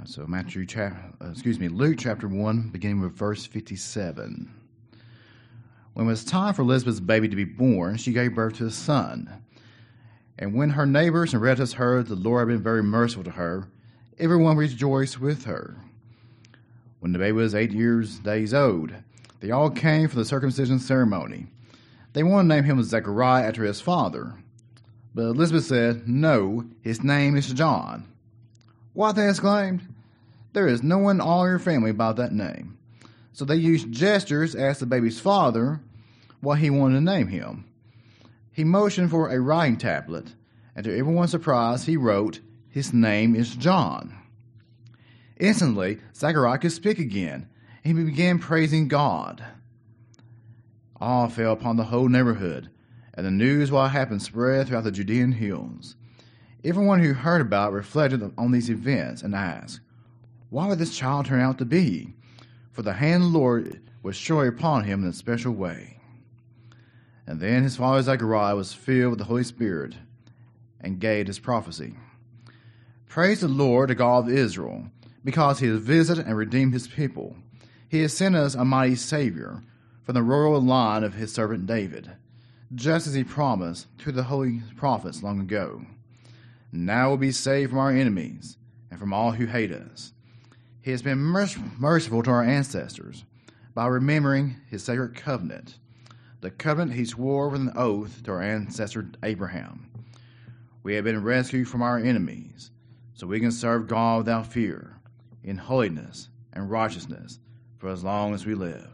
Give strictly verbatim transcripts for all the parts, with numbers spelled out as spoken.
So Matthew, chap- uh, excuse me, Luke chapter one, beginning with verse fifty-seven. When it was time for Elizabeth's baby to be born, she gave birth to a son. And when her neighbors and relatives heard that the Lord had been very merciful to her, everyone rejoiced with her. When the baby was eight years days old, they all came for the circumcision ceremony. They wanted to name him Zechariah after his father. But Elizabeth said, "No, his name is John." "What?" they exclaimed. "There is no one in all your family by that name." So they used gestures to ask the baby's father what he wanted to name him. He motioned for a writing tablet, and to everyone's surprise, he wrote, "His name is John." Instantly, Zechariah could speak again, and he began praising God. Awe fell upon the whole neighborhood, and the news of what happened spread throughout the Judean hills. Everyone who heard about it reflected on these events and asked, "What would this child turn out to be?" For the hand of the Lord was surely upon him in a special way. And then his father Zechariah was filled with the Holy Spirit and gave his prophecy. "Praise the Lord, the God of Israel, because he has visited and redeemed his people. He has sent us a mighty Savior from the royal line of his servant David, just as he promised to the holy prophets long ago. Now we'll be saved from our enemies and from all who hate us. He has been merciful to our ancestors by remembering his sacred covenant, the covenant he swore with an oath to our ancestor Abraham. We have been rescued from our enemies, so we can serve God without fear, in holiness and righteousness, for as long as we live.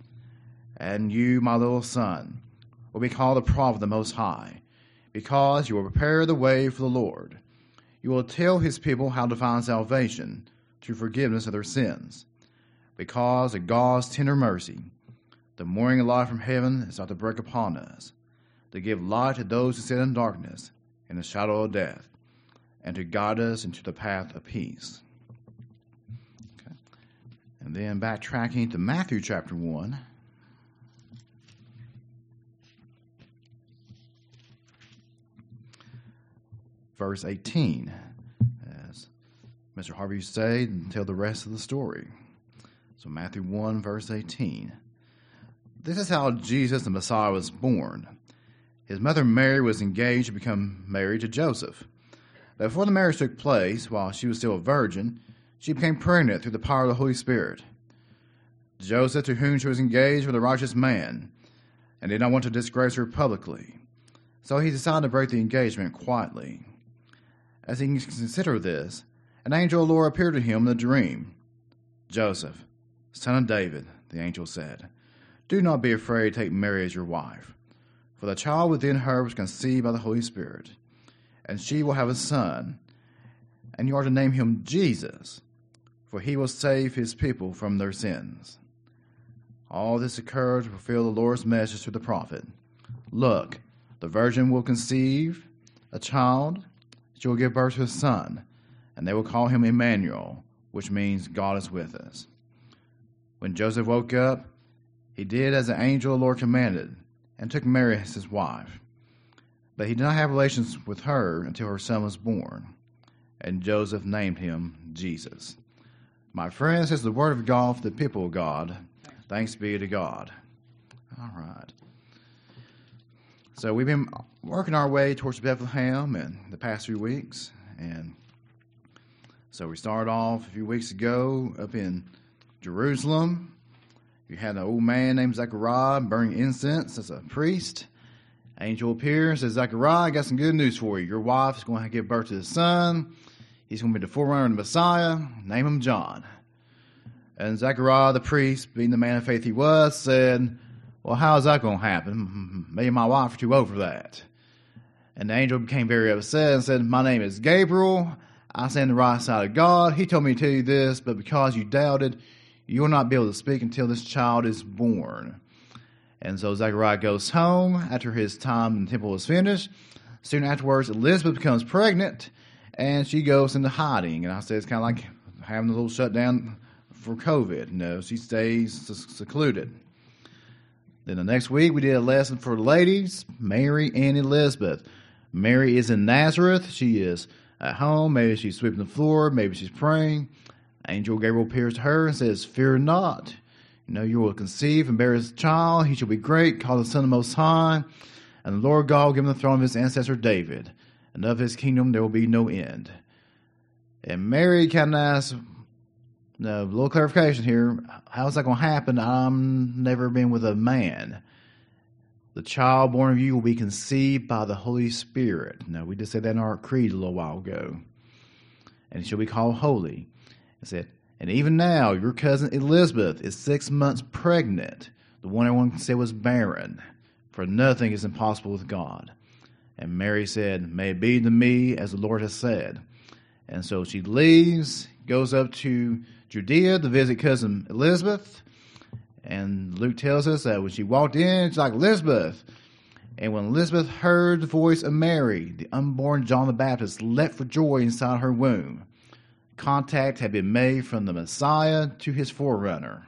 And you, my little son, will be called the prophet of the Most High, because you will prepare the way for the Lord. You will tell his people how to find salvation through forgiveness of their sins. Because of God's tender mercy, the morning light from heaven is about to break upon us, to give light to those who sit in darkness and the shadow of death, and to guide us into the path of peace." Okay. And then backtracking to Matthew chapter one. Verse eighteen, as Mister Harvey used to say, and tell the rest of the story. So Matthew one, verse eighteen. This is how Jesus the Messiah was born. His mother Mary was engaged to become married to Joseph. But before the marriage took place, while she was still a virgin, she became pregnant through the power of the Holy Spirit. Joseph, to whom she was engaged, was a righteous man, and did not want to disgrace her publicly. So he decided to break the engagement quietly. As he considered this, an angel of the Lord appeared to him in a dream. "Joseph, son of David," the angel said, "do not be afraid to take Mary as your wife, for the child within her was conceived by the Holy Spirit, and she will have a son, and you are to name him Jesus, for he will save his people from their sins." All this occurred to fulfill the Lord's message to the prophet. "Look, the virgin will conceive a child. She will give birth to a son, and they will call him Emmanuel, which means God is with us." When Joseph woke up, he did as the angel of the Lord commanded, and took Mary as his wife. But he did not have relations with her until her son was born, and Joseph named him Jesus. My friends, this is the word of God for the people of God. Thanks be to God. All right. So we've been working our way towards Bethlehem in the past few weeks, and so we started off a few weeks ago up in Jerusalem. You had an old man named Zechariah burning incense as a priest. Angel appears and says, "Zechariah, I got some good news for you. Your wife is going to give birth to a son. He's going to be the forerunner of the Messiah. Name him John." And Zechariah, the priest, being the man of faith he was, said, "Well, how is that going to happen? Me and my wife are too old for that." And the angel became very upset and said, "My name is Gabriel. I stand on the right side of God. He told me to tell you this, but because you doubted, you will not be able to speak until this child is born." And so Zechariah goes home after his time in the temple was finished. Soon afterwards, Elizabeth becomes pregnant, and she goes into hiding. And I say it's kind of like having a little shutdown for COVID. You know, she stays secluded. Then the next week, we did a lesson for the ladies, Mary and Elizabeth. Mary is in Nazareth. She is at home. Maybe she's sweeping the floor. Maybe she's praying. Angel Gabriel appears to her and says, "Fear not. You know, you will conceive and bear his child. He shall be great, called the Son of the Most High. And the Lord God will give him the throne of his ancestor David. And of his kingdom there will be no end." And Mary kind of asks, no, a little clarification here. How's that going to happen? I'm never been with a man. The child born of you will be conceived by the Holy Spirit. Now, we just said that in our creed a little while ago. And he shall be called holy. It said, and even now, your cousin Elizabeth is six months pregnant, the one everyone said was barren, for nothing is impossible with God. And Mary said, "May it be to me as the Lord has said." And so she leaves, goes up to Judea to visit cousin Elizabeth. And Luke tells us that when she walked in, she's like, "Elizabeth." And when Elizabeth heard the voice of Mary, the unborn John the Baptist leapt for joy inside her womb. Contact had been made from the Messiah to his forerunner.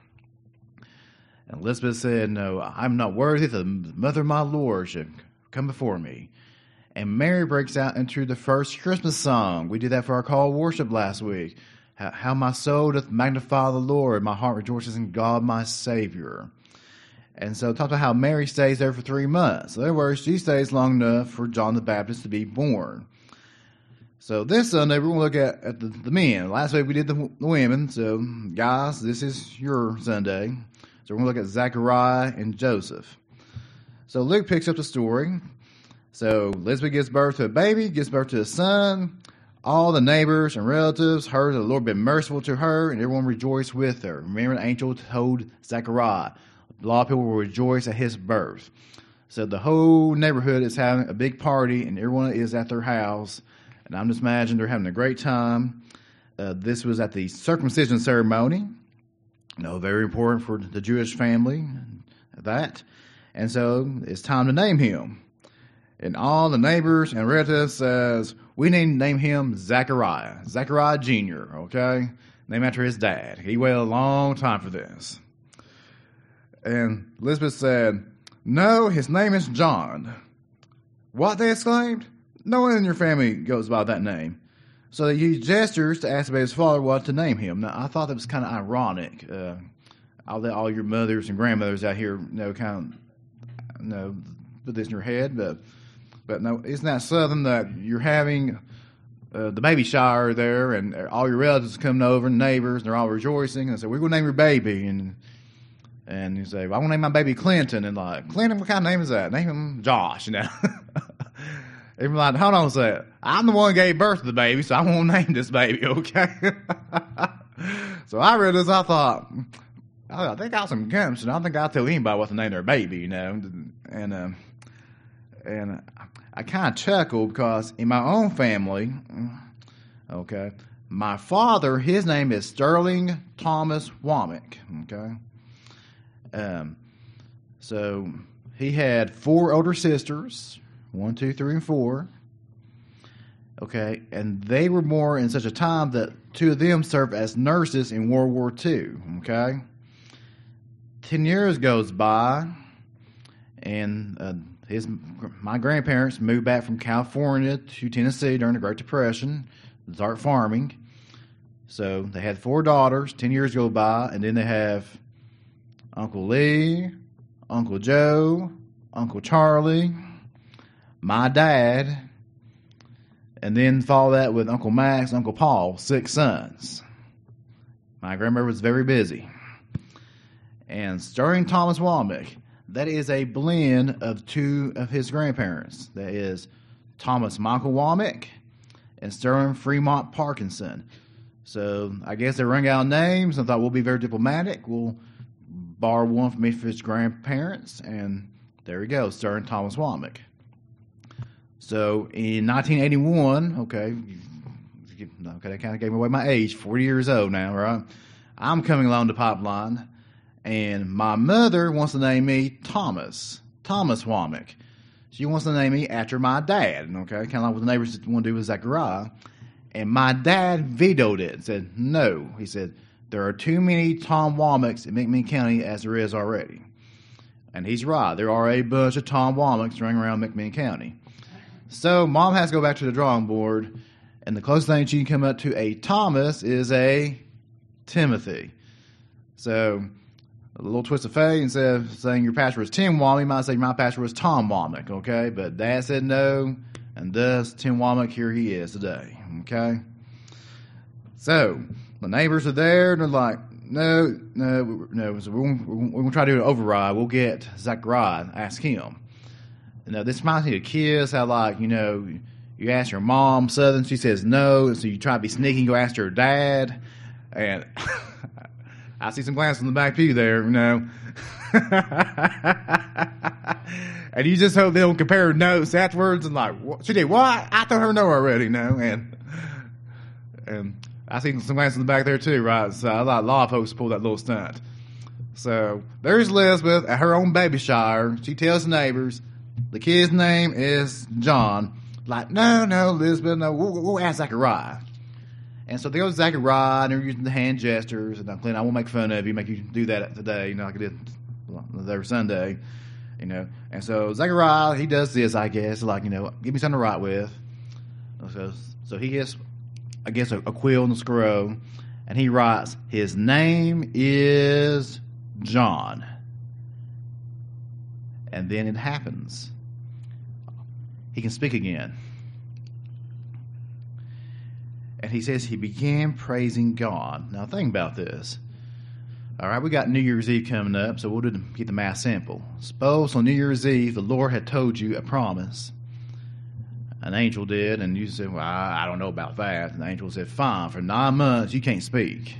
And Elizabeth said, "No, I'm not worthy that the mother of my Lord should come before me." And Mary breaks out into the first Christmas song. We did that for our call of worship last week. How, how my soul doth magnify the Lord, my heart rejoices in God my Savior. And so talk about how Mary stays there for three months. In other words, she stays long enough for John the Baptist to be born. So this Sunday, we're going to look at, at the, the men. Last week we did the, the women. So guys, this is your Sunday. So we're going to look at Zechariah and Joseph. So Luke picks up the story. So Elizabeth gives birth to a baby, gives birth to a son. All the neighbors and relatives heard that the Lord had been merciful to her, and everyone rejoiced with her. Remember, the angel told Zechariah, a lot of people will rejoice at his birth. So the whole neighborhood is having a big party, and everyone is at their house. And I'm just imagining they're having a great time. Uh, this was at the circumcision ceremony. You know, very important for the Jewish family, that. And so it's time to name him. And all the neighbors and relatives says, we need to name him Zechariah. Zechariah Junior, okay? Named after his dad. He waited a long time for this. And Elizabeth said, no, his name is John. What, they exclaimed? No one in your family goes by that name. So they used gestures to ask about his father what to name him. Now, I thought that was kind of ironic. Uh, I'll let all your mothers and grandmothers out here, you know, kind of, you know, put this in your head. But, but no, isn't that something that you're having uh, the baby shower there, and all your relatives coming over, and neighbors, and they're all rejoicing, and say, we're going to name your baby. And and you say, well, I want to name my baby Clinton. And like, Clinton, what kind of name is that? Name him Josh, you know. Even like, hold on a second. I'm the one who gave birth to the baby, so I won't name this baby, okay? So I read this, I thought, oh, they got some gumption. I don't think I'll tell anybody what to name their baby, you know. And uh, and I kind of chuckled because in my own family, okay, my father, his name is Sterling Thomas Womack, okay? Um, so he had four older sisters. One, two, three, and four. Okay, and they were born in such a time that two of them served as nurses in World War Two. Okay, ten years goes by, and uh, his my grandparents moved back from California to Tennessee during the Great Depression to start farming. So they had four daughters. Ten years go by, and then they have Uncle Lee, Uncle Joe, Uncle Charlie, my dad, and then follow that with Uncle Max, Uncle Paul, six sons. My grandmother was very busy. And Sterling Thomas Womack, that is a blend of two of his grandparents. That is Thomas Michael Womack and Sterling Fremont Parkinson. So I guess they rang out names and thought we'll be very diplomatic. We'll borrow one from each of his grandparents, and there we go, Sterling Thomas Womack. So in nineteen eighty-one, okay, okay, that kind of gave away my age, forty years old now, right? I'm coming along the pipeline, and my mother wants to name me Thomas, Thomas Womack. She wants to name me after my dad, okay, kind of like what the neighbors want to do with Zechariah. And my dad vetoed it and said, no. He said, there are too many Tom Womacks in McMinn County as there is already. And he's right. There are a bunch of Tom Womacks running around McMinn County. So Mom has to go back to the drawing board, and the closest thing she can come up to a Thomas is a Timothy. So a little twist of fate, instead of saying your pastor was Tim Womack, you might say my pastor was Tom Womack, okay? But Dad said no, and thus Tim Womack, here he is today, okay? So the neighbors are there, and they're like, no, no, no, so we're, we're going to try to do an override. We'll get Zechariah, ask him. You know, this reminds me of kids, how, like, you know, you ask your mom something, she says no, and so you try to be sneaky and go ask her dad, and I see some glances in the back pew there, you know. And you just hope they don't compare notes afterwards and like, what? She did what? I told her no already, you know. And and I see some glances in the back there too, right? So a lot, a lot of folks pull that little stunt. So there's Elizabeth at her own baby shower. She tells the neighbors the kid's name is John. Like, no, no, Elizabeth, no, we'll, we'll ask Zechariah. And so they go to Zechariah, and they're using the hand gestures. And I'm Clint, I won't make fun of you, make you do that today, you know, like I did every Sunday, you know. And so Zechariah, he does this, I guess, like, you know, give me something to write with. So, so he gets, I guess, a, a quill and a scroll, and he writes, his name is John. And then it happens. He can speak again. And he says he began praising God. Now think about this. All right, we got New Year's Eve coming up, so we'll do, keep the math simple. Suppose on New Year's Eve the Lord had told you a promise. An angel did, and you said, well, I, I don't know about that. And the angel said, fine, for nine months you can't speak.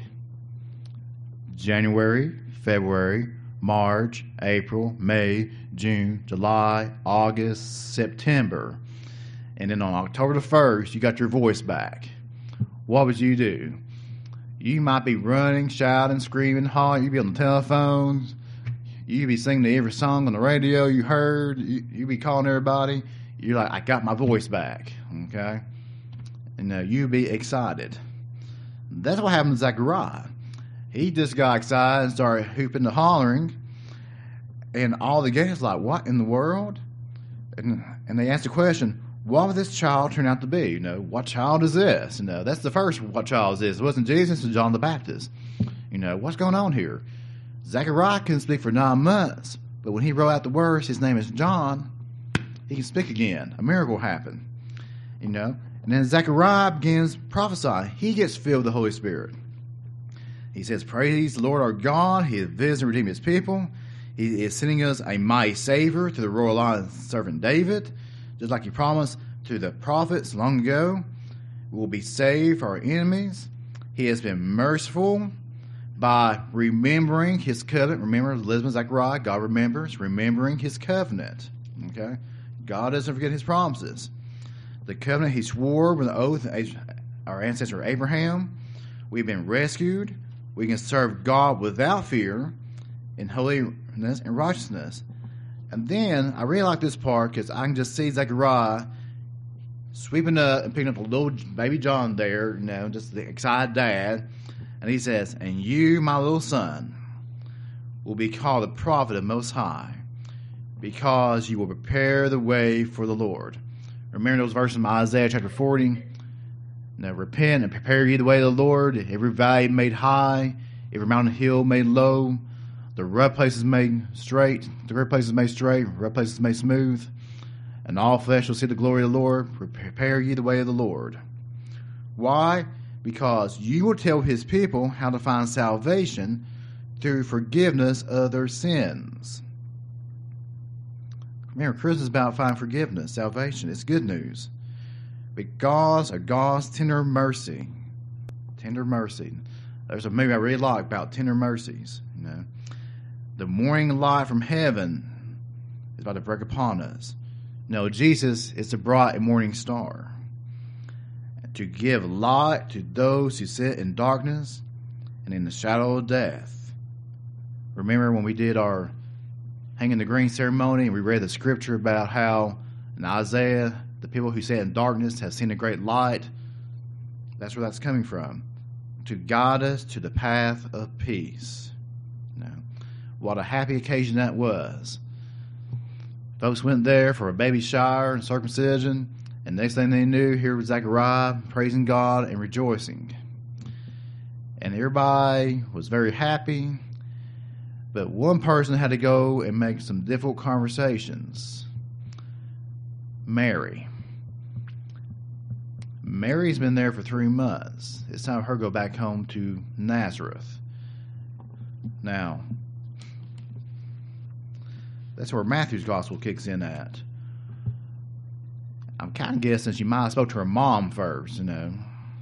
January, February, March, April, May, June, July, August, September. And then on October the first, you got your voice back. What would you do? You might be running, shouting, screaming, hollering. You'd be on the telephones. You'd be singing every song on the radio you heard. You'd be calling everybody. You're like, I got my voice back. Okay? And uh, you'd be excited. That's what happened to Zechariah. He just got excited and started hooping and hollering. And all the guests like, what in the world? And, and they asked the question, what would this child turn out to be? You know, what child is this? You know, that's the first what child is this. It wasn't Jesus, it was John the Baptist. You know, what's going on here? Zechariah couldn't speak for nine months, but when he wrote out the words, his name is John, he can speak again. A miracle happened. You know, and then Zechariah begins prophesying. He gets filled with the Holy Spirit. He says, praise the Lord our God. He has visited and redeemed his people. He is sending us a mighty Savior to the royal line of servant David. Just like he promised to the prophets long ago, we will be saved for our enemies. He has been merciful by remembering his covenant. Remember, Elizabeth, Zechariah, God remembers, remembering his covenant. Okay? God doesn't forget his promises. The covenant he swore with an oath our ancestor Abraham. We've been rescued. We can serve God without fear in holiness and righteousness. And then I really like this part because I can just see Zechariah sweeping up and picking up the little baby John there, you know, just the excited dad. And he says, and you, my little son, will be called the prophet of Most High because you will prepare the way for the Lord. Remember those verses from Isaiah chapter forty? Now repent and prepare ye the way of the Lord. Every valley made high, every mountain hill made low. The rough places made straight, the rough places made straight, rough places made smooth, and all flesh will see the glory of the Lord. Prepare ye the way of the Lord. Why? Because you will tell his people how to find salvation through forgiveness of their sins. Remember, Christmas is about finding forgiveness, salvation. It's good news. Because of God's tender mercy. Tender mercy. There's a movie I really like about tender mercies, you know. The morning light from heaven is about to break upon us. No, Jesus is the bright and morning star. To give light to those who sit in darkness and in the shadow of death. Remember when we did our hanging the green ceremony and we read the scripture about how in Isaiah, the people who sit in darkness have seen a great light? That's where that's coming from. To guide us to the path of peace. What a happy occasion that was. Folks went there for a baby shower and circumcision, and next thing they knew, here was Zechariah praising God and rejoicing. And and everybody was very happy. But one person had to go and make some difficult conversations. Mary. Mary's been there for three months. It's time for her to go back home to Nazareth. Now, that's where Matthew's gospel kicks in at. I'm kind of guessing she might have spoke to her mom first, you know.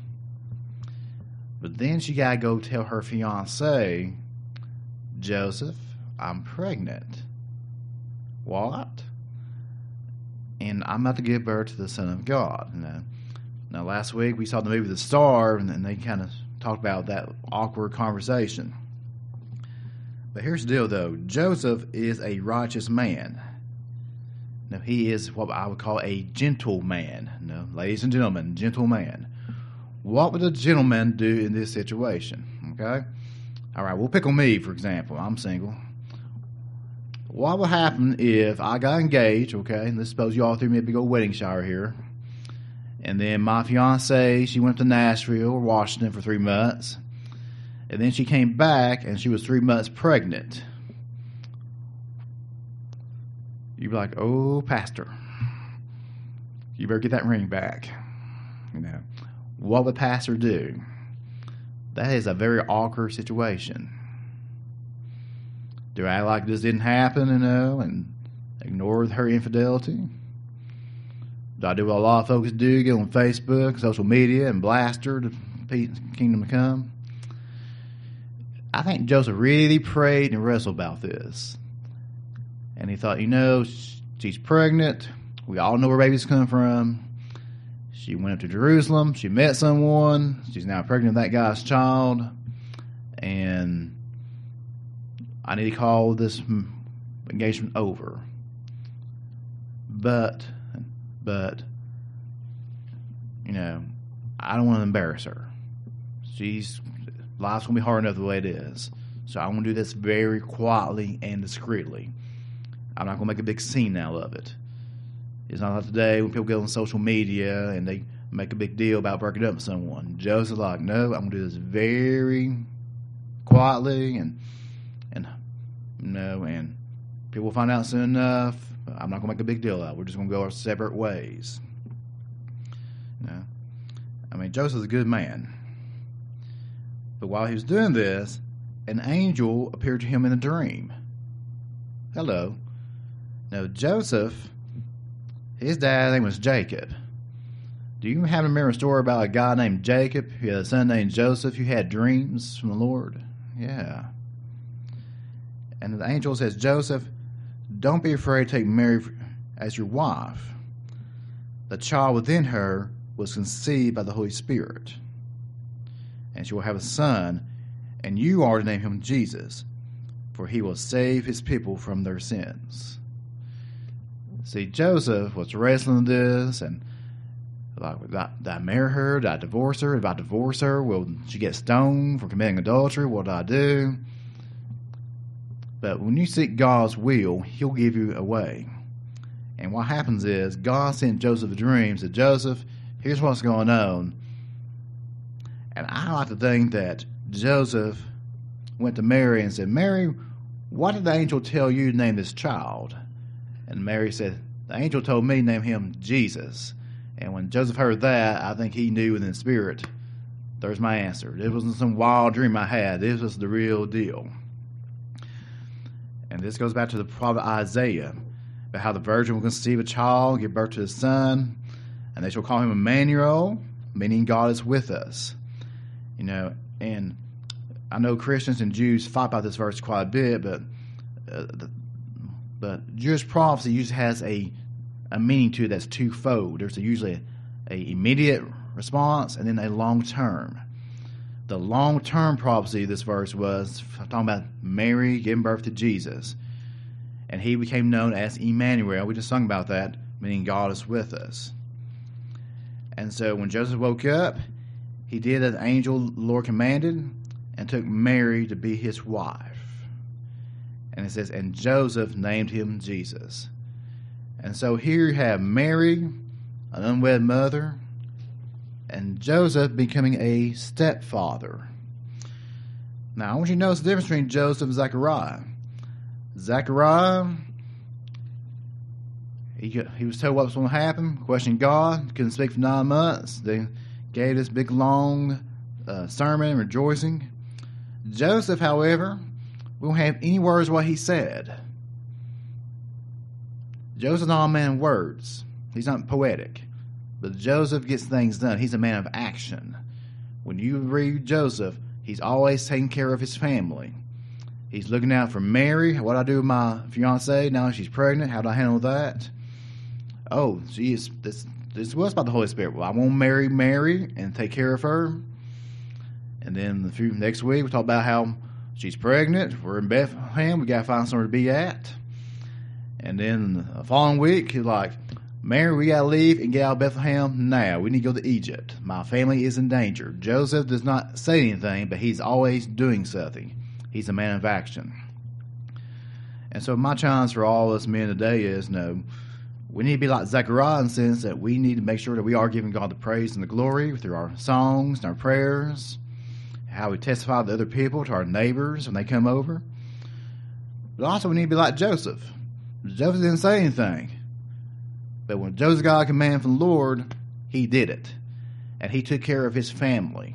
But then she got to go tell her fiancé, Joseph, I'm pregnant. What? And I'm about to give birth to the Son of God. You know? Now, last week we saw the movie The Star, and they kind of talked about that awkward conversation. But here's the deal, though. Joseph is a righteous man. Now, he is what I would call a gentleman. No, ladies and gentlemen, gentleman. What would a gentleman do in this situation? Okay? All right, we'll pick on me, for example. I'm single. What would happen if I got engaged, okay? Let's suppose you all threw me a big old wedding shower here. And then my fiancée, she went to Nashville or Washington for three months. And then she came back and she was three months pregnant. You'd be like, oh, pastor, you better get that ring back. You know, what would pastor do? That is a very awkward situation. Do I act like this didn't happen, you know, and ignore her infidelity? Do I do what a lot of folks do, get on Facebook, social media, and blast her to kingdom to come? I think Joseph really prayed and wrestled about this. And he thought, you know, she's pregnant. We all know where babies come from. She went up to Jerusalem. She met someone. She's now pregnant with that guy's child. And I need to call this engagement over. But, but, you know, I don't want to embarrass her. She's, life's going to be hard enough the way it is. So I want to do this very quietly and discreetly. I'm not going to make a big scene out of it. It's not like today when people go on social media and they make a big deal about breaking up with someone. Joseph's like, no, I'm going to do this very quietly and, and you know, and people will find out soon enough. I'm not going to make a big deal out of it. We're just going to go our separate ways. You know? I mean, Joseph's a good man. But while he was doing this, an angel appeared to him in a dream. Hello. Now, Joseph, his dad's name was Jacob. Do you happen to remember a story about a guy named Jacob who had a son named Joseph who had dreams from the Lord? Yeah. And the angel says, Joseph, don't be afraid to take Mary as your wife. The child within her was conceived by the Holy Spirit. And she will have a son, and you are to name him Jesus, for he will save his people from their sins. See, Joseph was wrestling this, and like, did I, did I marry her? Did I divorce her? If I divorce her, will she get stoned for committing adultery? What do I do? But when you seek God's will, he'll give you a way. And what happens is, God sent Joseph a dream, said, Joseph, here's what's going on. And I like to think that Joseph went to Mary and said, Mary, what did the angel tell you to name this child? And Mary said, the angel told me to name him Jesus. And when Joseph heard that, I think he knew in the spirit, there's my answer. This wasn't some wild dream I had. This was the real deal. And this goes back to the prophet Isaiah, about how the virgin will conceive a child, give birth to a son, and they shall call him Emmanuel, meaning God is with us. You know, and I know Christians and Jews fight about this verse quite a bit, but uh, the, but Jewish prophecy usually has a a meaning to it that's twofold. There's a, usually a, a immediate response and then a long term. The long term prophecy of this verse was talking about Mary giving birth to Jesus, and he became known as Emmanuel. We just sung about that, meaning God is with us. And so when Joseph woke up, he did as the angel the Lord commanded and took Mary to be his wife. And it says, and Joseph named him Jesus. And so here you have Mary, an unwed mother, and Joseph becoming a stepfather. Now, I want you to notice the difference between Joseph and Zechariah. Zechariah, he, he was told what was going to happen, questioned God, couldn't speak for nine months. They gave this big, long uh, sermon, rejoicing. Joseph, however, we don't have any words of what he said. Joseph's not a man of words. He's not poetic. But Joseph gets things done. He's a man of action. When you read Joseph, he's always taking care of his family. He's looking out for Mary. What do I do with my fiancée? Now she's pregnant. How do I handle that? Oh, she is, this, this was about the Holy Spirit. Well, I won't marry Mary and take care of her. And then the few, next week, we talk about how she's pregnant. We're in Bethlehem. We got to find somewhere to be at. And then the following week, he's like, Mary, we got to leave and get out of Bethlehem now. We need to go to Egypt. My family is in danger. Joseph does not say anything, but he's always doing something. He's a man of action. And so my challenge for all us men today is, no, we need to be like Zechariah in the sense that we need to make sure that we are giving God the praise and the glory through our songs and our prayers, how we testify to other people, to our neighbors when they come over. But also we need to be like Joseph. Joseph didn't say anything. But when Joseph got a command from the Lord, he did it. And he took care of his family.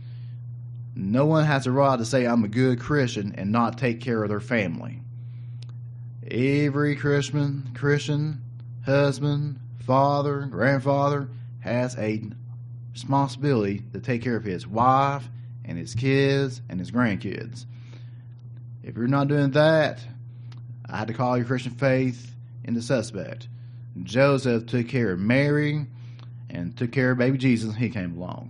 No one has a right to say, I'm a good Christian, and not take care of their family. Every Christian, Christian, husband, father, grandfather, has a responsibility to take care of his wife and his kids and his grandkids. If you're not doing that, I had to call your Christian faith into suspect. Joseph took care of Mary and took care of baby Jesus when he came along.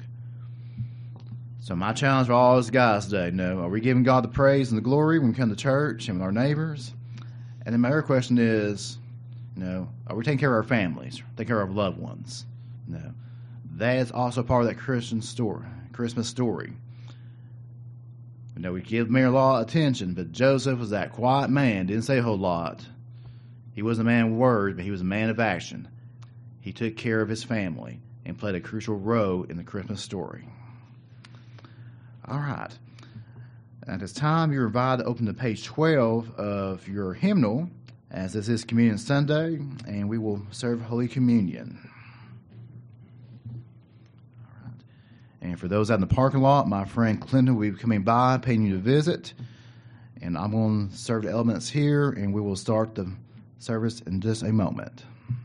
So my challenge for all us guys today, no, are we giving God the praise and the glory when we come to church and with our neighbors? And then my other question is, you know, are we taking care of our families, taking care of our loved ones? No. That is also part of that Christian story, Christmas story. You know, we give Mary a lot of attention, but Joseph was that quiet man, didn't say a whole lot. He wasn't a man of words, but he was a man of action. He took care of his family and played a crucial role in the Christmas story. All right. At this time, you're invited to open to page twelve of your hymnal, as this is Communion Sunday, and we will serve Holy Communion. All right. And for those out in the parking lot, my friend Clinton will be coming by, paying you a visit. And I'm going to serve the elements here, and we will start the service in just a moment.